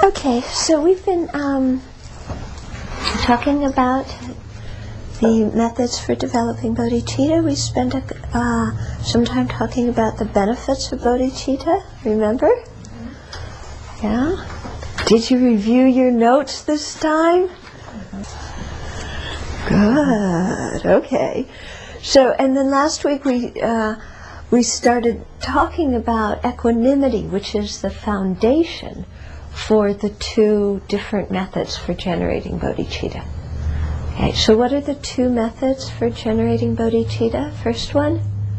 Okay, so we've been talking about the methods for developing bodhicitta. We spent some time talking about the benefits of bodhicitta, remember? Mm-hmm. Yeah? Did you review your notes this time? Mm-hmm. Good, okay. So, and then last week we started talking about equanimity, which is the foundation for the two different methods for generating bodhicitta. Okay, so what are the two methods for generating bodhicitta? First one?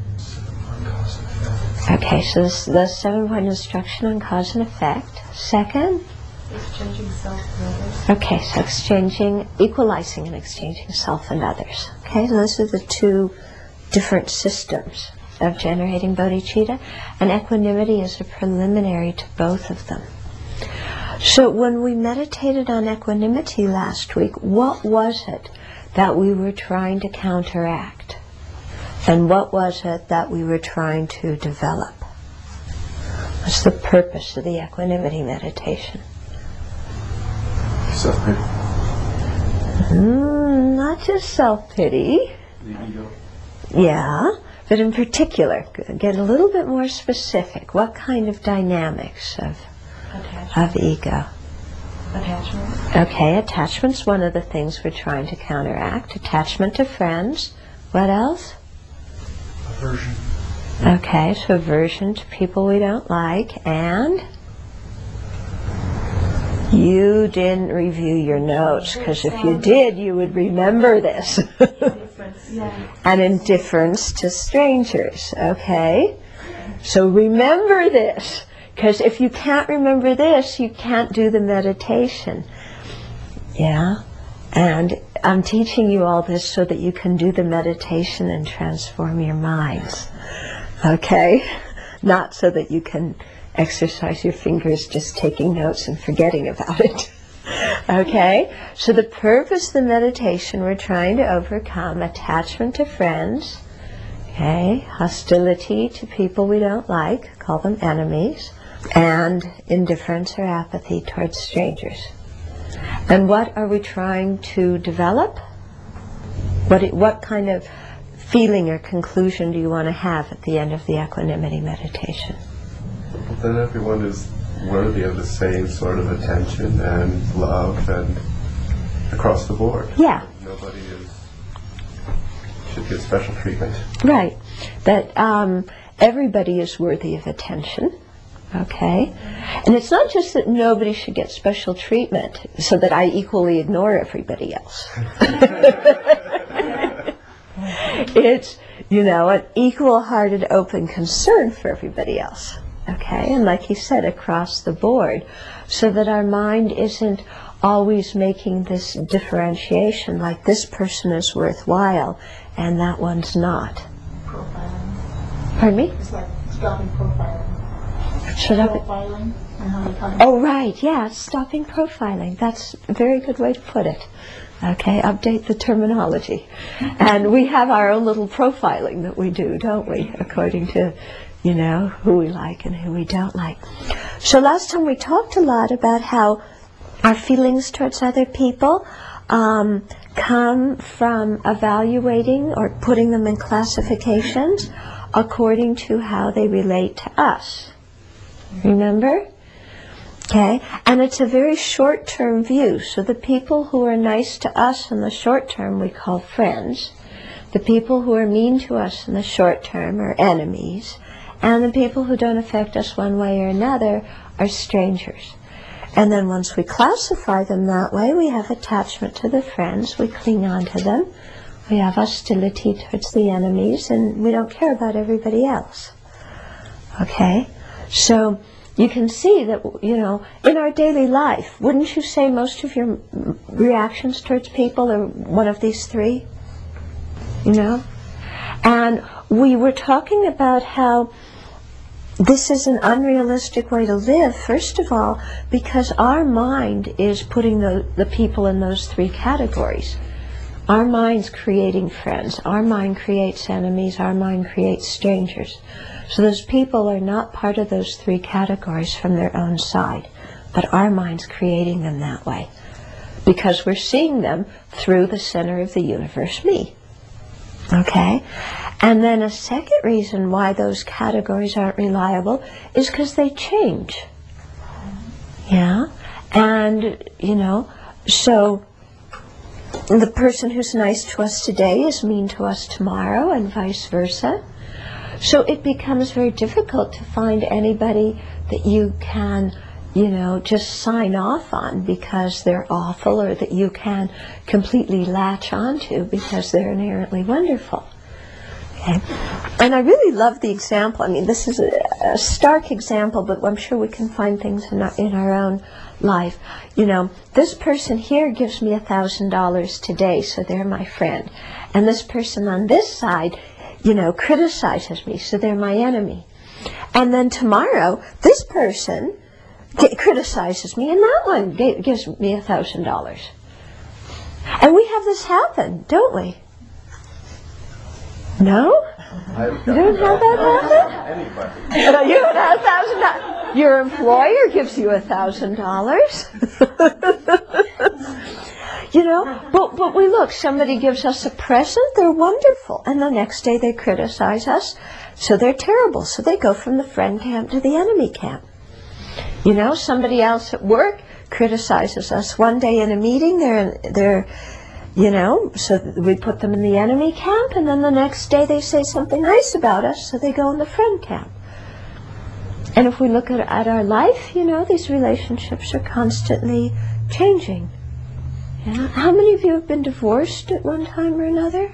Okay, so this is the 7-point instruction on cause and effect. Second? Exchanging self and others. Okay, so equalizing and exchanging self and others. Okay, so those are the two different systems of generating bodhicitta, and equanimity is a preliminary to both of them. So when we meditated on equanimity last week, what was it that we were trying to counteract? And what was it that we were trying to develop? What's the purpose of the equanimity meditation? Self-pity. Not just self-pity. The ego. Yeah, but in particular, get a little bit more specific. What kind of dynamics of ego? Attachment. Okay, attachment's one of the things we're trying to counteract. Attachment to friends. What else? Aversion. Okay, so aversion to people we don't like. And you didn't review your notes, because if you did, you would remember this. And indifference to strangers. Okay, so remember this. Because if you can't remember this, you can't do the meditation. Yeah? And I'm teaching you all this so that you can do the meditation and transform your minds. Okay? Not so that you can exercise your fingers just taking notes and forgetting about it. Okay? So the purpose of the meditation, we're trying to overcome attachment to friends. Okay? Hostility to people we don't like, call them enemies. And indifference or apathy towards strangers. And what are we trying to develop? What kind of feeling or conclusion do you want to have at the end of the equanimity meditation? That everyone is worthy of the same sort of attention and love and across the board. Yeah. Nobody should get special treatment. Right. That everybody is worthy of attention. Okay? And it's not just that nobody should get special treatment so that I equally ignore everybody else. It's, an equal-hearted, open concern for everybody else. Okay? And like he said, across the board, so that our mind isn't always making this differentiation, like this person is worthwhile and that one's not. Profiling. Pardon me? It's like stopping profiling. Profiling and how you talk. Oh, right, yeah, stopping profiling. That's a very good way to put it. Okay, update the terminology. And we have our own little profiling that we do, don't we? According to, who we like and who we don't like. So last time we talked a lot about how our feelings towards other people come from evaluating or putting them in classifications according to how they relate to us. Remember? Okay, and it's a very short-term view. So the people who are nice to us in the short term we call friends. The people who are mean to us in the short term are enemies. And the people who don't affect us one way or another are strangers. And then once we classify them that way, we have attachment to the friends, we cling on to them. We have hostility towards the enemies, and we don't care about everybody else. Okay? So you can see that, in our daily life, wouldn't you say most of your reactions towards people are one of these three? And we were talking about how this is an unrealistic way to live, first of all, because our mind is putting the people in those three categories. Our mind's creating friends. Our mind creates enemies. Our mind creates strangers. So those people are not part of those three categories from their own side. but our mind's creating them that way because we're seeing them through the center of the universe, me. Okay? And then a second reason why those categories aren't reliable is because they change. Yeah? And, so the person who's nice to us today is mean to us tomorrow and vice versa. So it becomes very difficult to find anybody that you can, just sign off on because they're awful, or that you can completely latch onto because they're inherently wonderful. Okay? And I really love the example. I mean, this is a stark example, but I'm sure we can find things in our own life. This person here gives me $1,000 today, so they're my friend. And this person on this side, criticizes me, so they're my enemy. And then tomorrow, this person criticizes me, and that one gives me $1,000. And we have this happen, don't we? No? You don't have that happen? Anybody. You don't have $1,000. Your employer gives you $1,000. But we look, somebody gives us a present, they're wonderful. And the next day they criticize us, so they're terrible. So they go from the friend camp to the enemy camp. Somebody else at work criticizes us one day in a meeting, so we put them in the enemy camp, and then the next day they say something nice about us, so they go in the friend camp. And if we look at our life, these relationships are constantly changing. Yeah. How many of you have been divorced at one time or another?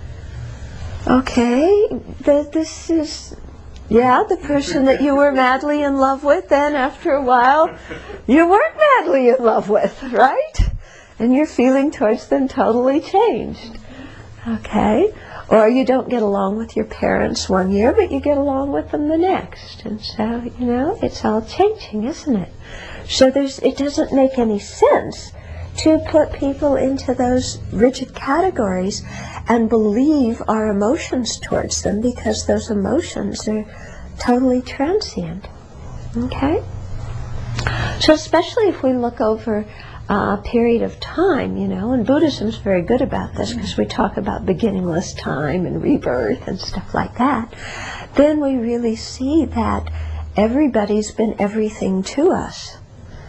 Okay, this is, the person that you were madly in love with, then after a while, you weren't madly in love with, right? And your feeling towards them totally changed. Okay? Or you don't get along with your parents one year, but you get along with them the next. And so, it's all changing, isn't it? So it doesn't make any sense to put people into those rigid categories and believe our emotions towards them, because those emotions are totally transient. Okay? So especially if we look over a period of time, and Buddhism's very good about this because we talk about beginningless time and rebirth and stuff like that, then we really see that everybody's been everything to us.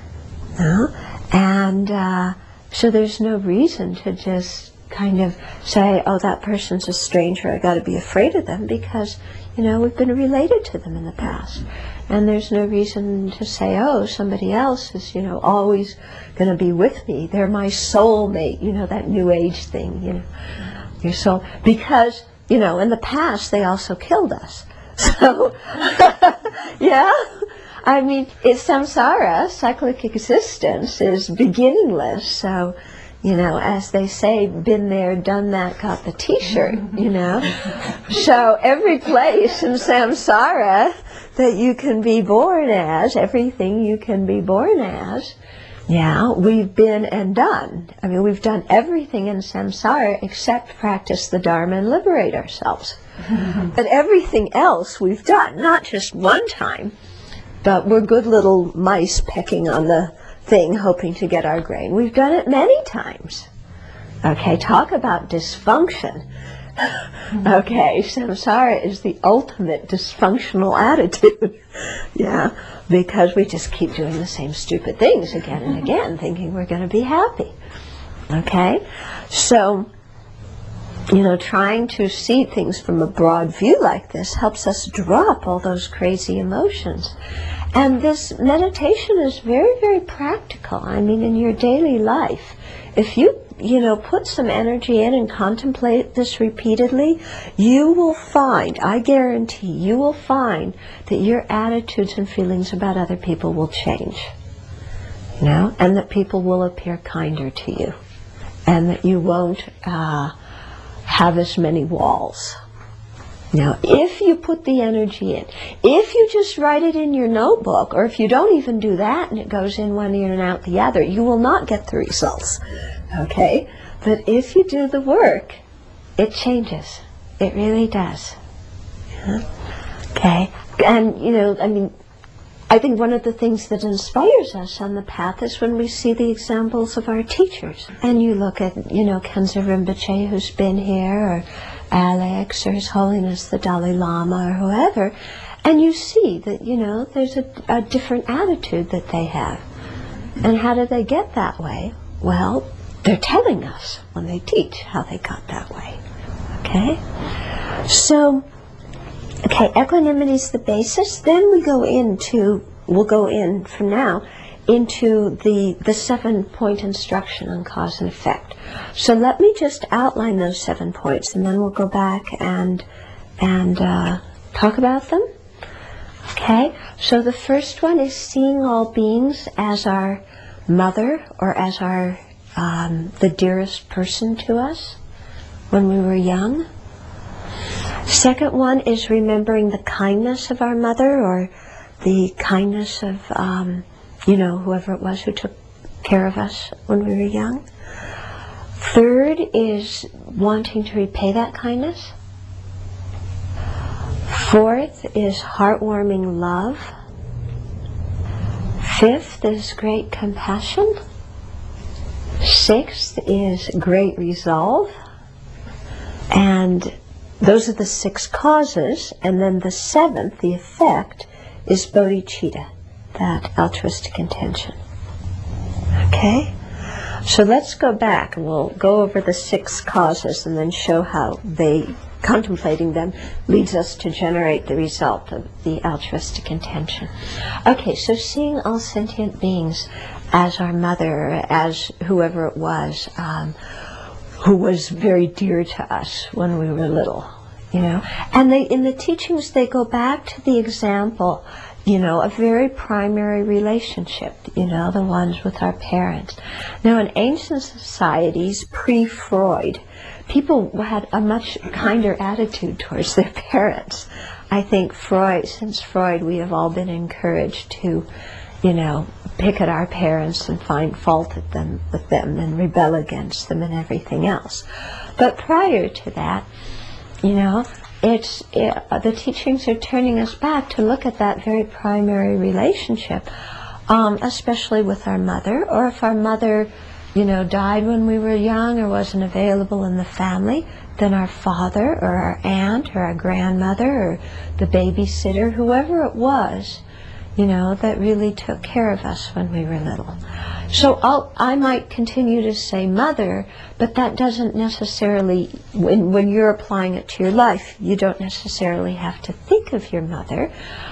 And so there's no reason to just kind of say, oh, that person's a stranger, I got to be afraid of them, because, we've been related to them in the past. And there's no reason to say, oh, somebody else is, always going to be with me. They're my soulmate, that New Age thing, your soul. Because, in the past, they also killed us. So, yeah. I mean, it's samsara, cyclic existence, is beginningless. So, as they say, been there, done that, got the t-shirt, So every place in samsara that you can be born as, everything you can be born as, we've been and done. I mean, we've done everything in samsara except practice the Dharma and liberate ourselves. But everything else we've done, not just one time, but we're good little mice pecking on the thing, hoping to get our grain. We've done it many times. Okay, talk about dysfunction. Okay, samsara is the ultimate dysfunctional attitude. Because we just keep doing the same stupid things again and again, thinking we're going to be happy. Okay, so trying to see things from a broad view like this helps us drop all those crazy emotions. And this meditation is very, very practical. I mean, in your daily life, if you, put some energy in and contemplate this repeatedly, you will find, I guarantee, you will find that your attitudes and feelings about other people will change. And that people will appear kinder to you. And that you won't have as many walls. Now, if you put the energy in, if you just write it in your notebook, or if you don't even do that and it goes in one ear and out the other, you will not get the results. Okay? But if you do the work, it changes. It really does. Okay? And, I think one of the things that inspires us on the path is when we see the examples of our teachers. And you look at, Khenzo Rinpoche, who's been here, or Alex, or His Holiness the Dalai Lama, or whoever, and you see that, there's a different attitude that they have. And how did they get that way? Well, they're telling us when they teach how they got that way. Okay? So, equanimity is the basis. Then we'll go in from now into the 7-point instruction on cause and effect. So let me just outline those 7 points, and then we'll go back and talk about them. Okay, so the first one is seeing all beings as our mother, or as our the dearest person to us when we were young. Second one is remembering the kindness of our mother, or the kindness of whoever it was who took care of us when we were young. Third is wanting to repay that kindness. Fourth is heartwarming love. Fifth is great compassion. Sixth is great resolve. And those are the 6 causes. And then the 7th, the effect, is bodhicitta, that altruistic intention. Okay? So let's go back and we'll go over the 6 causes and then show how contemplating them leads us to generate the result of the altruistic intention. Okay, so seeing all sentient beings as our mother, as whoever it was, who was very dear to us when we were little, And in the teachings they go back to the example, a very primary relationship, the ones with our parents. Now in ancient societies, pre-Freud, people had a much kinder attitude towards their parents. I think since Freud, we have all been encouraged to, pick at our parents and find fault with them and rebel against them and everything else. But prior to that, the teachings are turning us back to look at that very primary relationship, especially with our mother, or if our mother died when we were young or wasn't available in the family, then our father or our aunt or our grandmother or the babysitter, whoever it was, that really took care of us when we were little. So I might continue to say mother, but that doesn't necessarily, when you're applying it to your life, you don't necessarily have to think of your mother.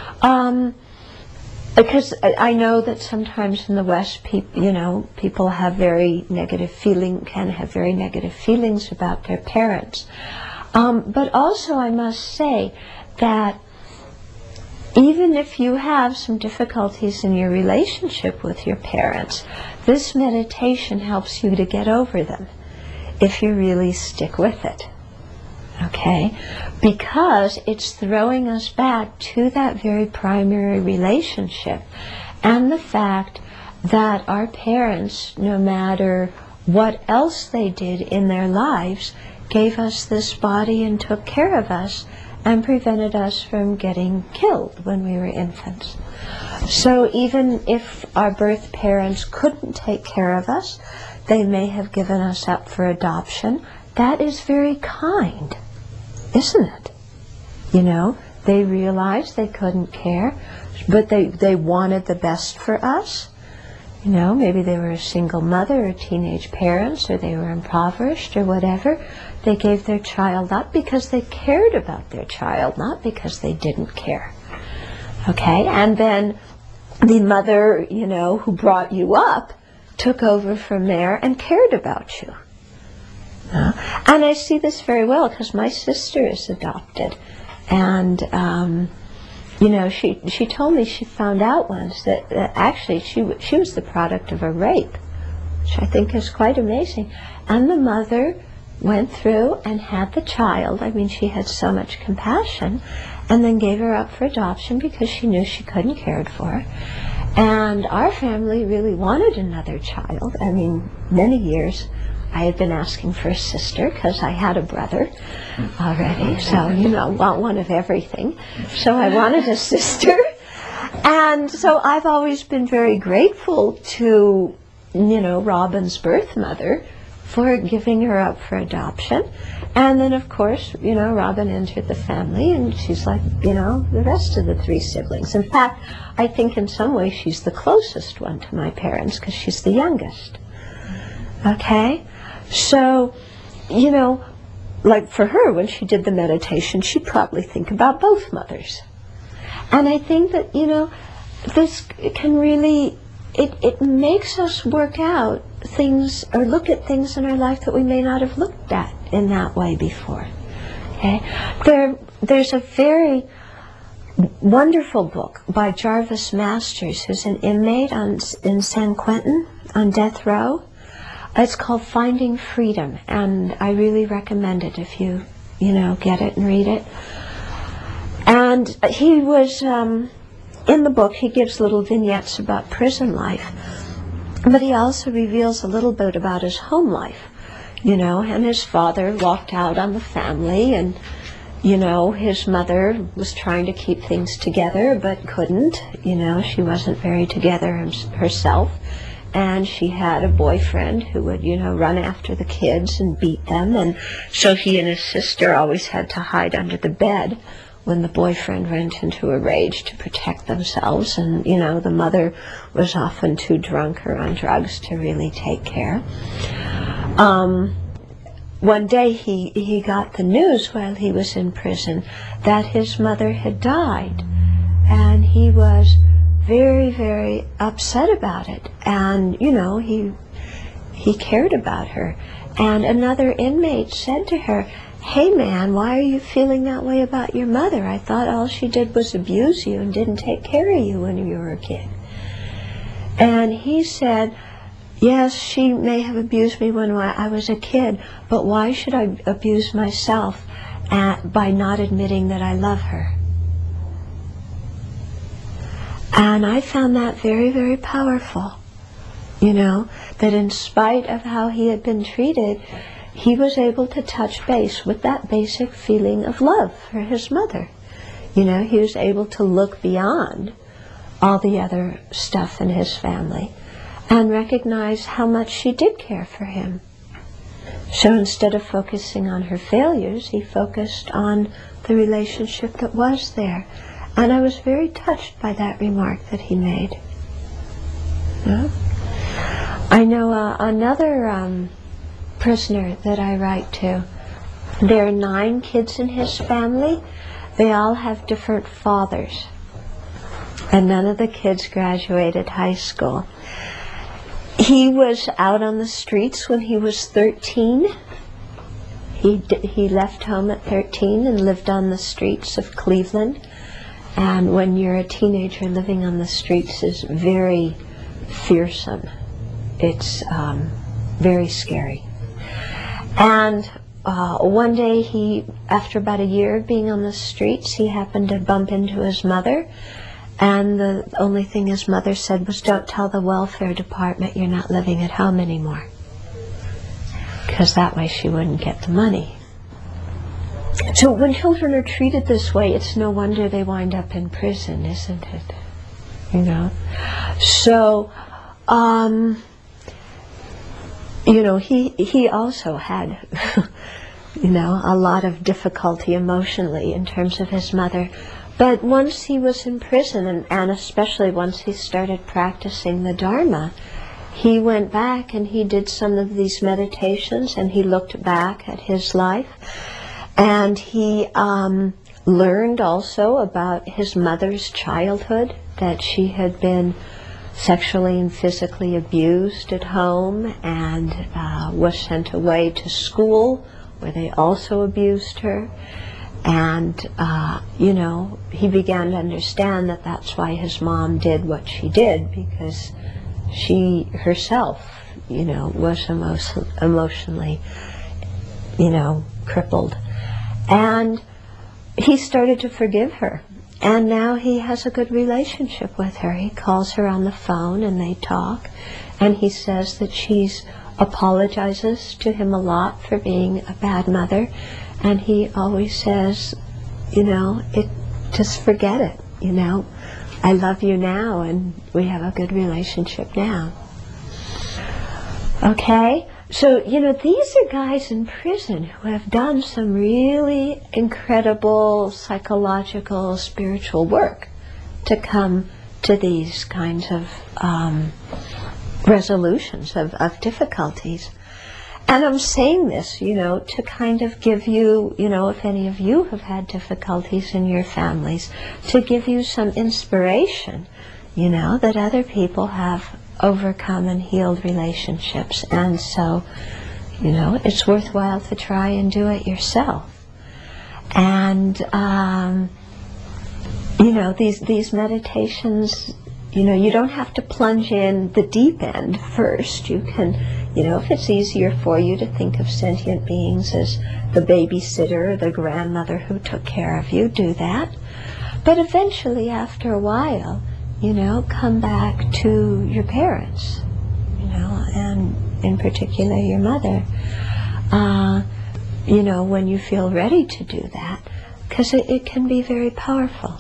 Because I know that sometimes in the West, people have can have very negative feelings about their parents. But also I must say that even if you have some difficulties in your relationship with your parents, this meditation helps you to get over them if you really stick with it. Okay? Because it's throwing us back to that very primary relationship, and the fact that our parents, no matter what else they did in their lives, gave us this body and took care of us and prevented us from getting killed when we were infants. So even if our birth parents couldn't take care of us, they may have given us up for adoption. That is very kind, isn't it? They realized they couldn't care, but they wanted the best for us. Maybe they were a single mother or teenage parents, or they were impoverished or whatever. They gave their child up because they cared about their child, not because they didn't care. Okay? And then the mother, who brought you up, took over from there and cared about you. And I see this very well because my sister is adopted. And, she told me she found out once that actually she was the product of a rape, which I think is quite amazing. And the mother went through and had the child. I mean, she had so much compassion, and then gave her up for adoption because she knew she couldn't care for her. And our family really wanted another child. I mean, many years I had been asking for a sister because I had a brother already, so, want one of everything. So I wanted a sister. And so I've always been very grateful to, Robin's birth mother for giving her up for adoption. And then, of course, Robin entered the family, and she's like, the rest of the 3 siblings. In fact, I think in some ways she's the closest one to my parents because she's the youngest. Okay? So, like for her, when she did the meditation, she'd probably think about both mothers. And I think that, this can really, it makes us work out things or look at things in our life that we may not have looked at in that way before. Okay? There's a very wonderful book by Jarvis Masters, who's an inmate in San Quentin on death row. It's called Finding Freedom, and I really recommend it if you get it and read it. And he was, in the book, he gives little vignettes about prison life, but he also reveals a little bit about his home life, and his father walked out on the family, and, his mother was trying to keep things together, but couldn't, she wasn't very together herself. And she had a boyfriend who would, run after the kids and beat them. And so he and his sister always had to hide under the bed when the boyfriend went into a rage to protect themselves. And, the mother was often too drunk or on drugs to really take care. One day he got the news while he was in prison that his mother had died. And he was very, very upset about it. And, he cared about her. And another inmate said to her, "Hey man, why are you feeling that way about your mother? I thought all she did was abuse you and didn't take care of you when you were a kid." And he said, "Yes, she may have abused me when I was a kid, but why should I abuse myself by not admitting that I love her?" And I found that very, very powerful, that in spite of how he had been treated, he was able to touch base with that basic feeling of love for his mother. He was able to look beyond all the other stuff in his family and recognize how much she did care for him. So instead of focusing on her failures, he focused on the relationship that was there. And I was very touched by that remark that he made. Yeah. I know another prisoner that I write to. There are 9 kids in his family. They all have different fathers. And none of the kids graduated high school. He was out on the streets when he was 13. He left home at 13 and lived on the streets of Cleveland. And when you're a teenager, living on the streets is very fearsome. It's very scary. And one day after about a year of being on the streets, he happened to bump into his mother. And the only thing his mother said was, "Don't tell the welfare department you're not living at home anymore." Because that way she wouldn't get the money. So when children are treated this way, it's no wonder they wind up in prison, isn't it? So, he also had, a lot of difficulty emotionally in terms of his mother. But once he was in prison, and especially once he started practicing the Dharma, he went back and he did some of these meditations, and he looked back at his life. And he learned also about his mother's childhood, that she had been sexually and physically abused at home and was sent away to school where they also abused her. And, he began to understand that that's why his mom did what she did, because she herself, was emotionally, crippled. And he started to forgive her. And now he has a good relationship with her. He calls her on the phone and they talk. And he says that she apologizes to him a lot for being a bad mother. And he always says, just forget it, I love you now, and we have a good relationship now. Okay? So, these are guys in prison who have done some really incredible psychological, spiritual work to come to these kinds of resolutions of difficulties. And I'm saying this, to kind of give you, if any of you have had difficulties in your families, to give you some inspiration, that other people have overcome and healed relationships. And so, it's worthwhile to try and do it yourself. And, these meditations, you don't have to plunge in the deep end first. You can, if it's easier for you to think of sentient beings as the babysitter or the grandmother who took care of you, do that. But eventually, after a while, come back to your parents, and in particular your mother, when you feel ready to do that, because it can be very powerful.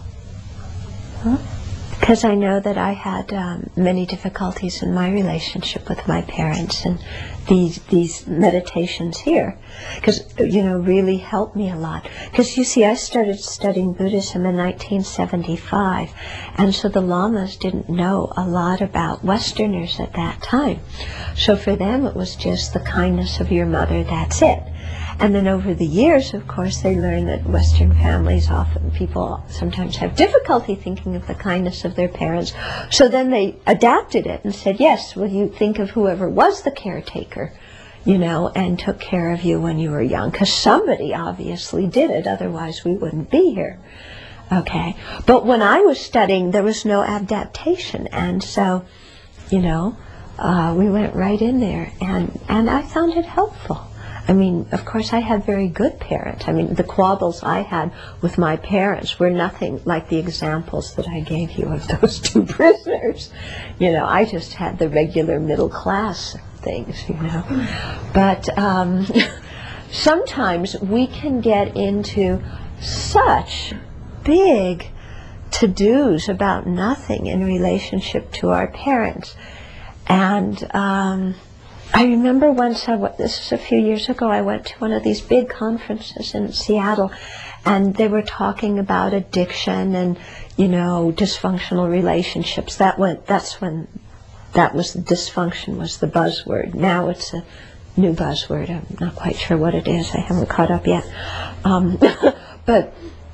Because I know that I had many difficulties in my relationship with my parents, and these meditations here, because really helped me a lot. Because you see, I started studying Buddhism in 1975, and so the lamas didn't know a lot about Westerners at that time. So for them, it was just the kindness of your mother. That's it. And then over the years, of course, they learned that Western families, people sometimes have difficulty thinking of the kindness of their parents. So then they adapted it and said, yes, well, you think of whoever was the caretaker, and took care of you when you were young. Because somebody obviously did it, otherwise we wouldn't be here. Okay? But when I was studying, there was no adaptation. And so, we went right in there. And I found it helpful. I mean, of course, I had very good parents. I mean, the quabbles I had with my parents were nothing like the examples that I gave you of those two prisoners. I just had the regular middle class things, But sometimes we can get into such big to-dos about nothing in relationship to our parents. And I remember once, this was a few years ago, I went to one of these big conferences in Seattle, and they were talking about addiction and, dysfunctional relationships. Dysfunction was the buzzword. Now it's a new buzzword. I'm not quite sure what it is. I haven't caught up yet. But,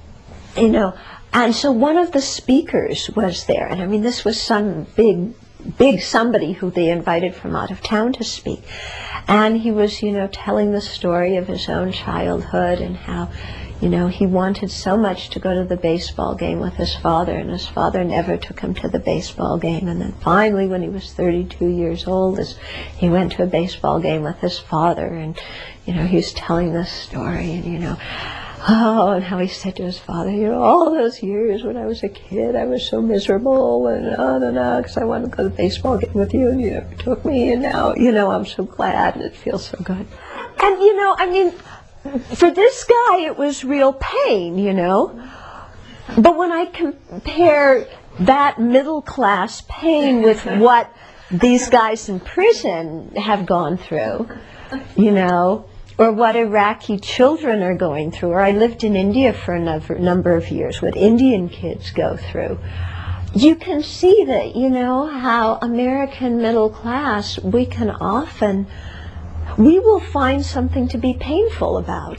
and so one of the speakers was there, and I mean, this was some big somebody who they invited from out of town to speak. And he was, telling the story of his own childhood and how, he wanted so much to go to the baseball game with his father, and his father never took him to the baseball game. And then finally, when he was 32 years old, he went to a baseball game with his father, and, he was telling this story, and, and how he said to his father, all those years when I was a kid, I was so miserable, and because I wanted to go to the baseball game with you, and you never took me, and now, I'm so glad, and it feels so good. And, for this guy, it was real pain, But when I compare that middle-class pain with what these guys in prison have gone through, or what Iraqi children are going through, or I lived in India for a number of years, what Indian kids go through, you can see that, how American middle class, we will find something to be painful about.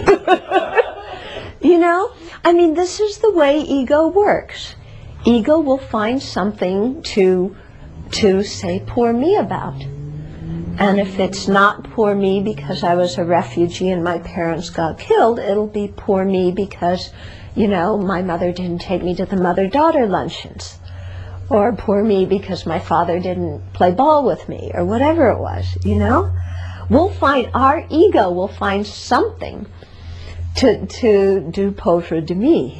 This is the way ego works. Ego will find something to say poor me about. And if it's not poor me because I was a refugee and my parents got killed, it'll be poor me because, my mother didn't take me to the mother-daughter luncheons. Or poor me because my father didn't play ball with me, or whatever it was, Our ego will find something to do pauvre de me.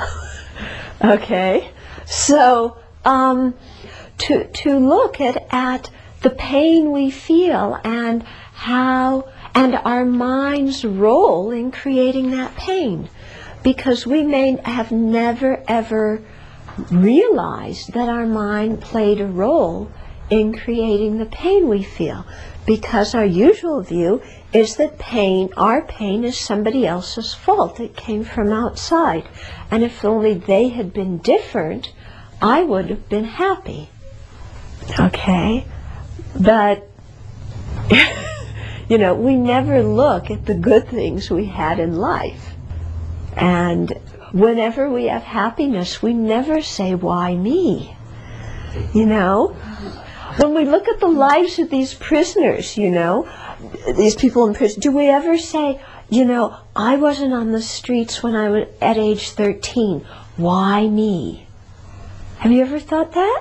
Okay? So, to look at the pain we feel and our mind's role in creating that pain, because we may have never ever realized that our mind played a role in creating the pain we feel, because our usual view is that our pain is somebody else's fault. It came from outside. And if only they had been different, I would have been happy. Okay? But, we never look at the good things we had in life. And whenever we have happiness, we never say, why me? When we look at the lives of these prisoners, these people in prison, do we ever say, I wasn't on the streets when I was at age 13. Why me? Have you ever thought that?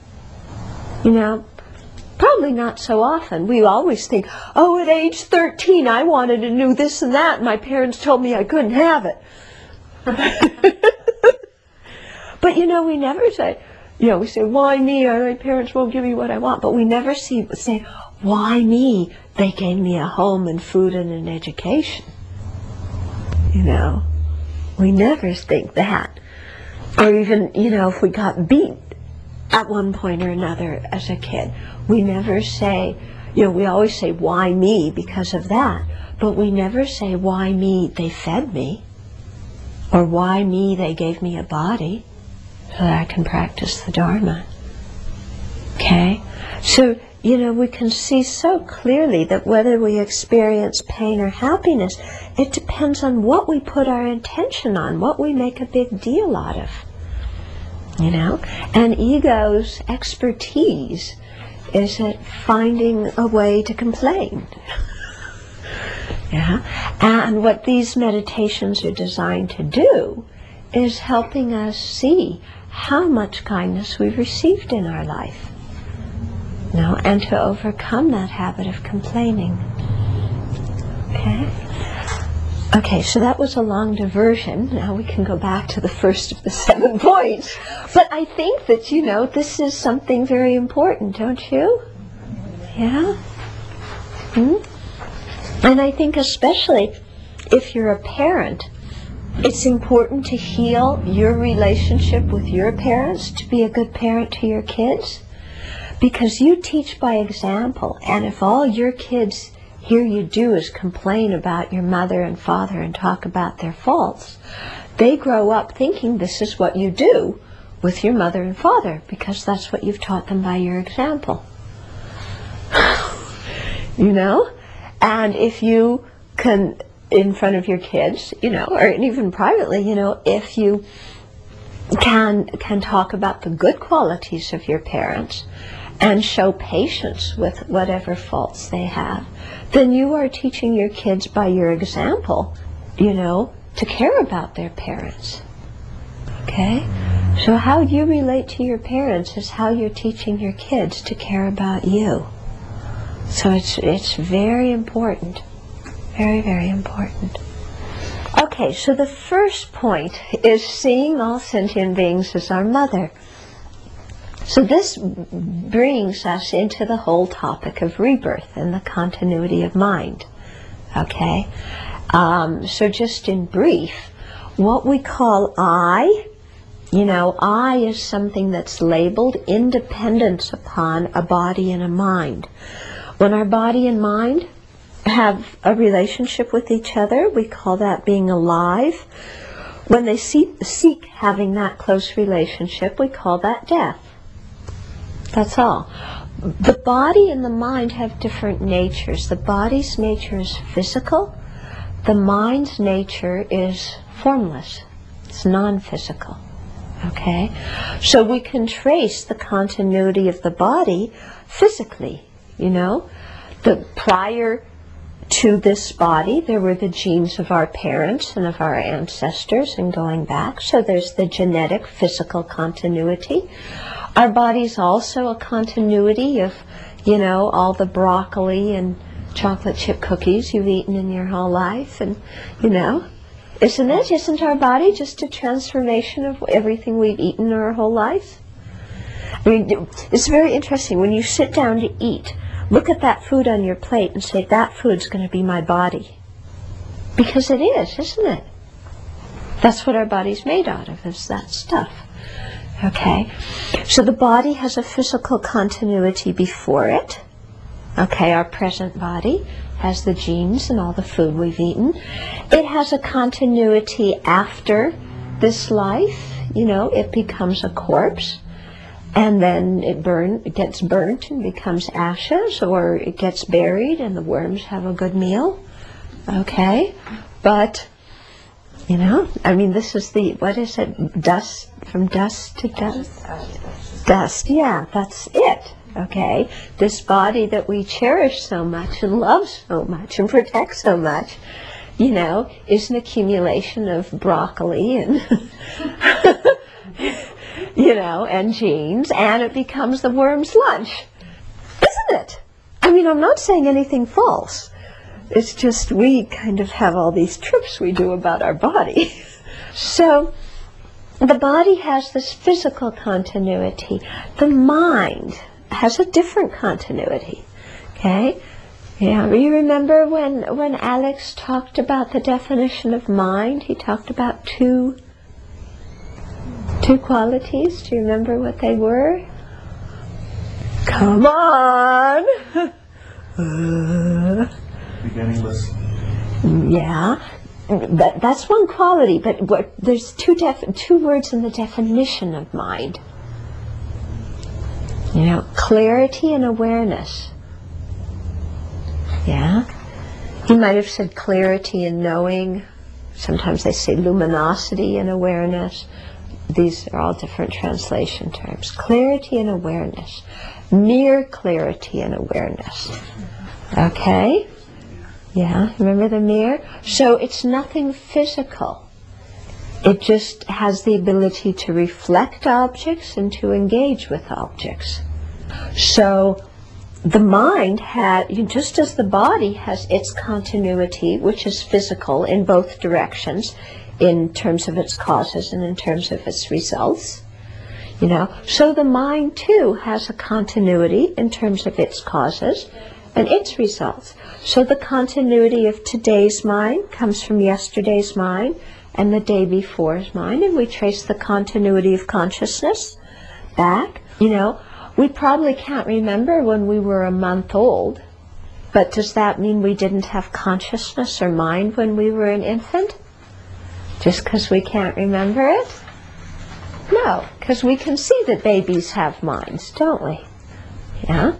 Probably not so often. We always think, at age 13 I wanted to do this and that, and my parents told me I couldn't have it. But we never say, we say, why me? My parents won't give me what I want. But we never say, why me? They gave me a home and food and an education. We never think that. Or even, if we got beat at one point or another as a kid, we never say, we always say, why me because of that. But we never say, why me? They fed me. Or why me? They gave me a body so that I can practice the Dharma. Okay? So, we can see so clearly that whether we experience pain or happiness, it depends on what we put our intention on, what we make a big deal out of. And ego's expertise is at finding a way to complain. And what these meditations are designed to do is helping us see how much kindness we've received in our life. And to overcome that habit of complaining. Okay, so that was a long diversion. Now we can go back to the first of the 7 points. But I think that, this is something very important, don't you? Yeah? And I think especially if you're a parent, it's important to heal your relationship with your parents, to be a good parent to your kids. Because you teach by example, and if all your kids hear you do is complain about your mother and father and talk about their faults, they grow up thinking this is what you do with your mother and father, because that's what you've taught them by your example. And if you can, in front of your kids, or even privately, if you can talk about the good qualities of your parents and show patience with whatever faults they have, then you are teaching your kids by your example, to care about their parents. Okay? So how you relate to your parents is how you're teaching your kids to care about you. So it's very important. Very, very important. Okay, so the first point is seeing all sentient beings as our mother. So this brings us into the whole topic of rebirth and the continuity of mind. Okay? So just in brief, what we call I, I is something that's labeled independence upon a body and a mind. When our body and mind have a relationship with each other, we call that being alive. When they seek having that close relationship, we call that death. That's all. The body and the mind have different natures. The body's nature is physical. The mind's nature is formless. It's non-physical. Okay? So we can trace the continuity of the body physically, Prior to this body, there were the genes of our parents and of our ancestors and going back. So there's the genetic, physical continuity. Our body's also a continuity of, all the broccoli and chocolate chip cookies you've eaten in your whole life. And, isn't it? Isn't our body just a transformation of everything we've eaten our whole life? I mean, it's very interesting. When you sit down to eat, look at that food on your plate and say, that food's going to be my body. Because it is, isn't it? That's what our body's made out of, is that stuff. Okay, so the body has a physical continuity before it. Okay, our present body has the genes and all the food we've eaten. It has a continuity after this life. You know, it becomes a corpse, and then it gets burnt and becomes ashes, or it gets buried and the worms have a good meal. Okay, but, you know, I mean, this is what is it, dust, from dust to dust? Dust, yeah, that's it. Okay, this body that we cherish so much and love so much and protect so much, you know, is an accumulation of broccoli and, you know, and genes, and it becomes the worm's lunch. Isn't it? I mean, I'm not saying anything false. It's just we kind of have all these trips we do about our body. So, the body has this physical continuity. The mind has a different continuity. Okay? Yeah, you remember when Alex talked about the definition of mind, he talked about two qualities. Do you remember what they were? Come on! Beginningless. Yeah, that's one quality, but there's two words in the definition of mind. You know, clarity and awareness. Yeah? He might have said clarity and knowing. Sometimes they say luminosity and awareness. These are all different translation terms. Clarity and awareness. Mere clarity and awareness. Okay? Yeah, remember the mirror? So it's nothing physical. It just has the ability to reflect objects and to engage with objects. So the mind just as the body has its continuity, which is physical in both directions, in terms of its causes and in terms of its results, you know, so the mind too has a continuity in terms of its causes and its results. So the continuity of today's mind comes from yesterday's mind and the day before's mind, and we trace the continuity of consciousness back. You know, we probably can't remember when we were a month old, but does that mean we didn't have consciousness or mind when we were an infant? Just because we can't remember it? No, because we can see that babies have minds, don't we? Yeah?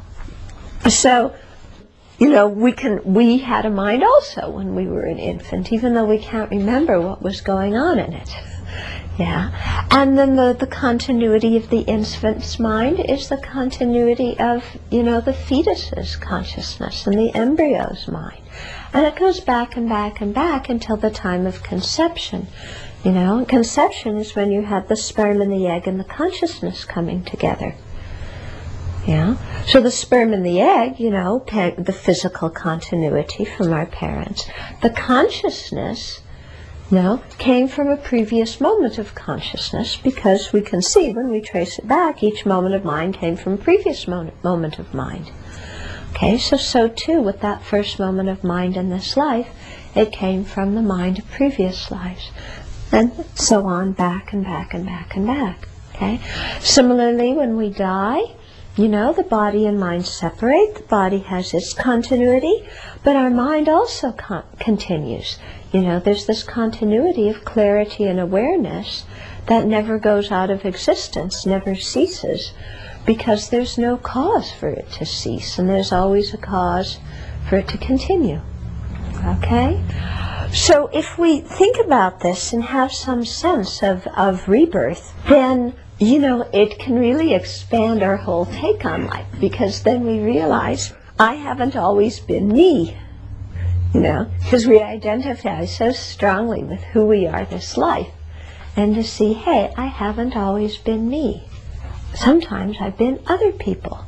So, you know, we had a mind also when we were an infant, even though we can't remember what was going on in it. Yeah. And then the continuity of the infant's mind is the continuity of, you know, the fetus's consciousness and the embryo's mind. And it goes back and back and back until the time of conception. You know, conception is when you have the sperm and the egg and the consciousness coming together. Yeah. So the sperm and the egg, you know, the physical continuity from our parents. The consciousness, you know, came from a previous moment of consciousness, because we can see when we trace it back, each moment of mind came from a previous moment of mind. Okay, so too with that first moment of mind in this life, it came from the mind of previous lives. And so on, back and back and back and back. Okay. Similarly, when we die, you know, the body and mind separate. The body has its continuity, but our mind also continues. You know, there's this continuity of clarity and awareness that never goes out of existence, never ceases, because there's no cause for it to cease, and there's always a cause for it to continue. Okay? So if we think about this and have some sense of rebirth, then, you know, it can really expand our whole take on life, because then we realize, I haven't always been me, you know, because we identify so strongly with who we are this life, and to see, hey, I haven't always been me. Sometimes I've been other people.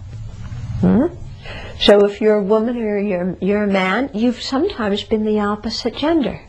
So if you're a woman or you're a man, you've sometimes been the opposite gender.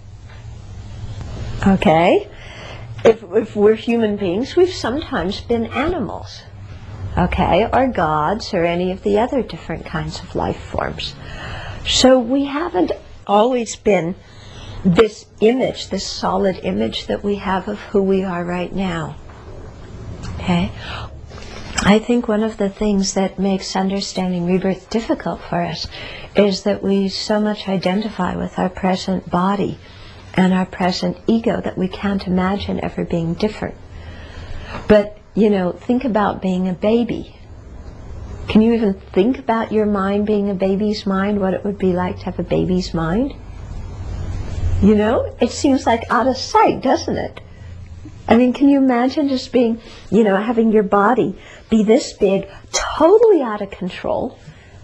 Okay? If we're human beings, we've sometimes been animals. Okay? Or gods, or any of the other different kinds of life forms. So we haven't always been this image, this solid image that we have of who we are right now. Okay? I think one of the things that makes understanding rebirth difficult for us is that we so much identify with our present body and our present ego that we can't imagine ever being different. But, think about being a baby. Can you even think about your mind being a baby's mind, what it would be like to have a baby's mind? It seems like out of sight, doesn't it? I mean, can you imagine just being, having your body be this big, totally out of control?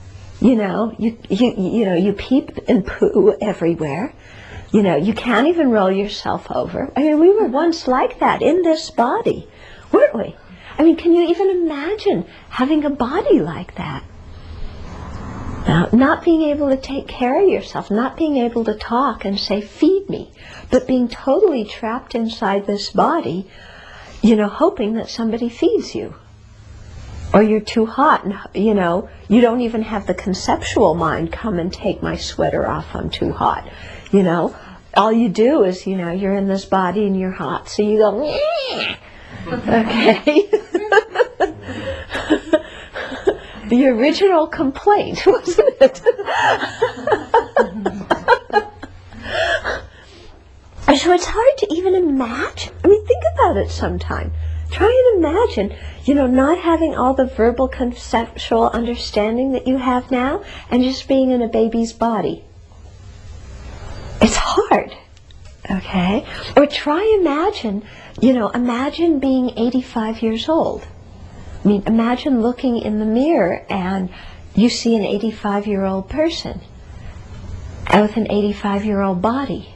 You peep and poo everywhere. You can't even roll yourself over. I mean, we were once like that in this body, weren't we? I mean, can you even imagine having a body like that? Now, not being able to take care of yourself, not being able to talk and say, feed me, but being totally trapped inside this body, hoping that somebody feeds you. Or you're too hot and, you don't even have the conceptual mind, come and take my sweater off, I'm too hot. All you do is, you're in this body and you're hot, so you go, okay? The original complaint, wasn't it? So it's hard to even imagine. I mean, think about it sometime. Try and imagine, not having all the verbal conceptual understanding that you have now and just being in a baby's body. It's hard, okay? Or try imagine being 85 years old. I mean, imagine looking in the mirror and you see an 85-year-old person with an 85-year-old body.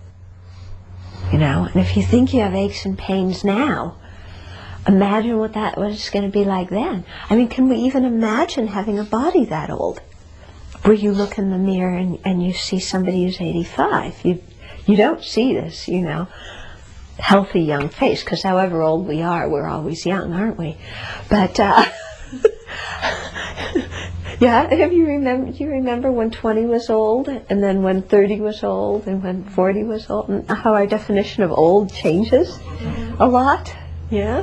And if you think you have aches and pains now, imagine what it's going to be like then. I mean, can we even imagine having a body that old? Where you look in the mirror and you see somebody who's 85. You don't see this, healthy young face, because however old we are, we're always young, aren't we? But yeah, do you remember when 20 was old, and then when 30 was old, and when 40 was old, and how our definition of old changes a lot? Yeah.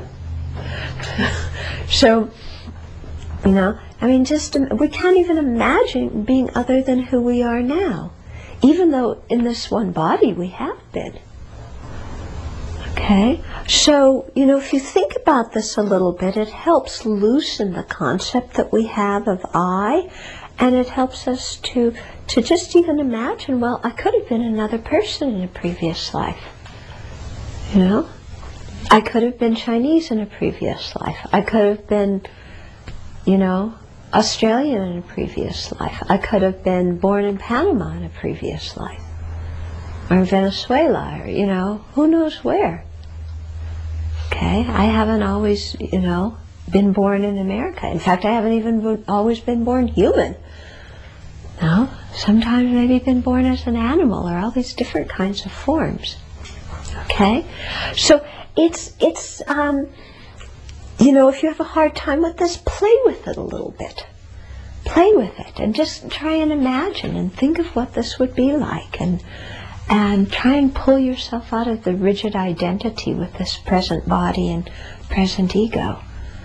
So, I mean, we can't even imagine being other than who we are now, even though in this one body we have been. Okay? So, if you think about this a little bit, it helps loosen the concept that we have of I, and it helps us to just even imagine, well, I could have been another person in a previous life. I could have been Chinese in a previous life. I could have been, Australian in a previous life. I could have been born in Panama in a previous life. Or Venezuela, or, who knows where. Okay, I haven't always, been born in America. In fact, I haven't even always been born human. No, sometimes maybe been born as an animal, or all these different kinds of forms. Okay, so it's if you have a hard time with this, play with it a little bit. Play with it and just try and imagine and think of what this would be like, and try and pull yourself out of the rigid identity with this present body and present ego.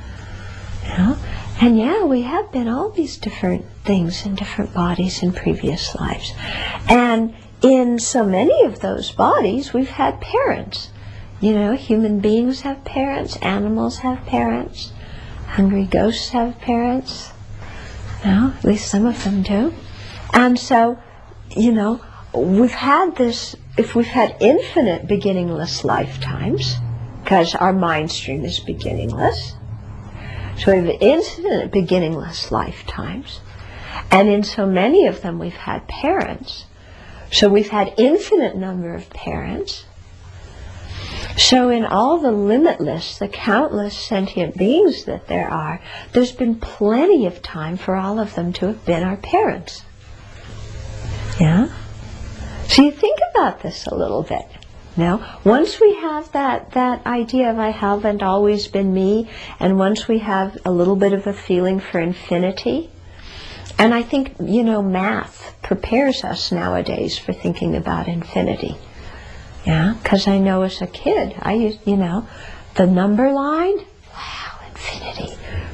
And yeah, we have been all these different things in different bodies in previous lives. And in so many of those bodies, we've had parents. Human beings have parents, animals have parents, hungry ghosts have parents. At least some of them do. And so, we've had this, if we've had infinite beginningless lifetimes, because our mind stream is beginningless, so we have infinite beginningless lifetimes, and in so many of them we've had parents, so we've had infinite number of parents. So in all the limitless, the countless sentient beings that there are, there's been plenty of time for all of them to have been our parents. Yeah? So you think about this a little bit. Now, once we have that idea of I haven't always been me, and once we have a little bit of a feeling for infinity, and I think, math prepares us nowadays for thinking about infinity. Yeah, because I know as a kid, I used, the number line, wow,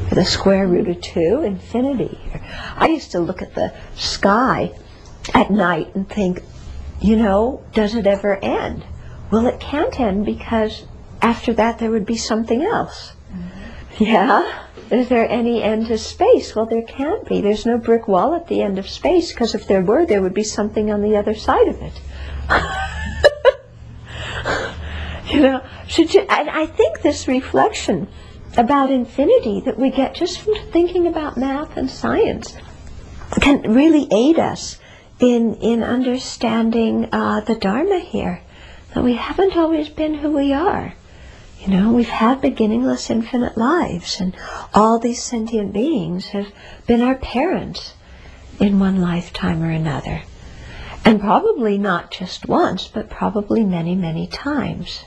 For the square root of 2, infinity. I used to look at the sky at night and think, does it ever end? Well, it can't end, because after that there would be something else. Yeah? Is there any end to space? Well, there can't be. There's no brick wall at the end of space, because if there were, there would be something on the other side of it. And I think this reflection about infinity that we get just from thinking about math and science can really aid us in understanding the Dharma here, that we haven't always been who we are. We've had beginningless infinite lives, and all these sentient beings have been our parents in one lifetime or another. And probably not just once, but probably many, many times.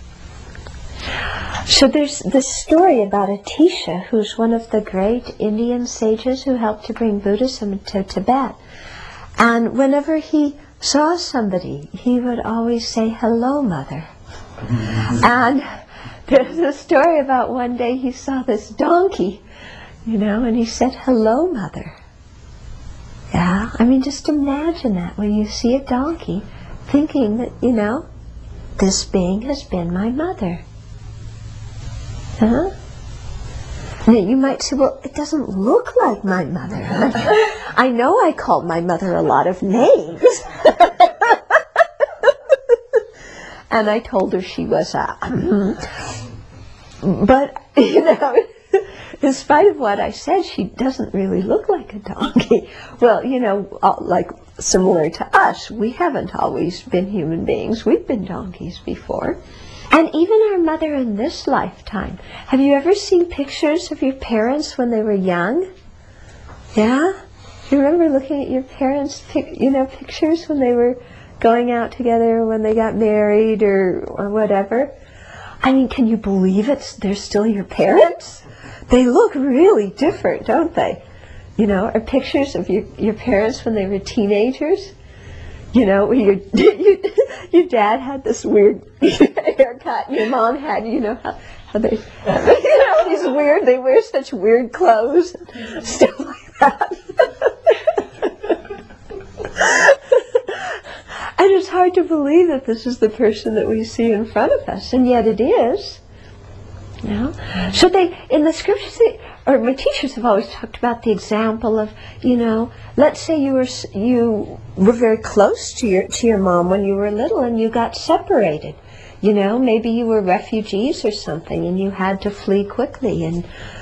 So there's this story about Atisha, who's one of the great Indian sages who helped to bring Buddhism to Tibet. And whenever he saw somebody, he would always say, "Hello, Mother." And there's a story about one day he saw this donkey, and he said, "Hello, Mother." Yeah, just imagine that, when you see a donkey, thinking that, this being has been my mother. Now you might say, well, it doesn't look like my mother. I know I called my mother a lot of names. And I told her she was but, in spite of what I said, she doesn't really look like a donkey. Well, like similar to us, we haven't always been human beings. We've been donkeys before. And even our mother in this lifetime. Have you ever seen pictures of your parents when they were young? Yeah? You remember looking at your parents' pictures when they were going out together, when they got married or whatever? Can you believe they're still your parents? They look really different, don't they? Are pictures of your parents when they were teenagers? Where your dad had this weird haircut, and your mom had, how they, these weird, they wear such weird clothes, and stuff like that. And it's hard to believe that this is the person that we see in front of us, and yet it is. So in the scriptures, my teachers have always talked about the example of, let's say you were very close to your mom when you were little, and you got separated. Maybe you were refugees or something, and you had to flee quickly, and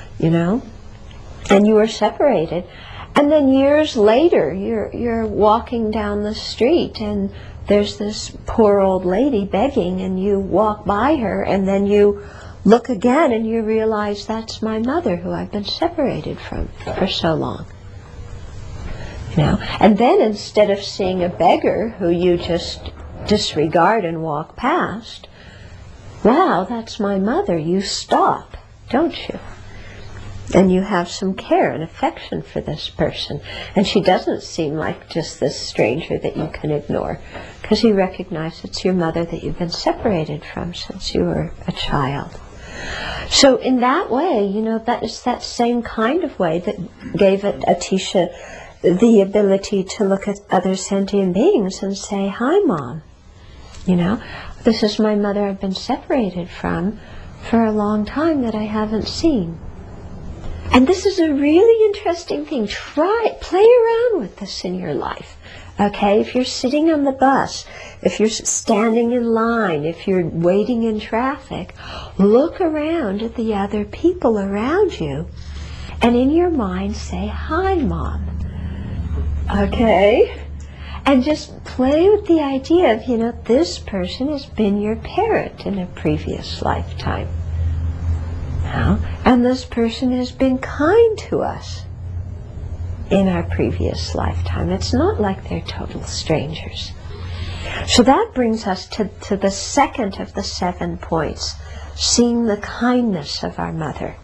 you were separated. And then years later, you're walking down the street, and there's this poor old lady begging, and you walk by her, and then you look again, and you realize, that's my mother, who I've been separated from for so long. And then instead of seeing a beggar who you just disregard and walk past, wow, that's my mother, you stop, don't you? And you have some care and affection for this person. And she doesn't seem like just this stranger that you can ignore, because you recognize it's your mother that you've been separated from since you were a child. So in that way, that is that same kind of way that gave Atisha the ability to look at other sentient beings and say, "Hi, Mom. This is my mother I've been separated from for a long time that I haven't seen." And this is a really interesting thing. Play around with this in your life. Okay, if you're sitting on the bus, if you're standing in line, if you're waiting in traffic, look around at the other people around you, and in your mind say, "Hi, Mom." Okay? And just play with the idea of, this person has been your parent in a previous lifetime. And this person has been kind to us in our previous lifetime. It's not like they're total strangers. So that brings us to the second of the 7 points, seeing the kindness of our mother.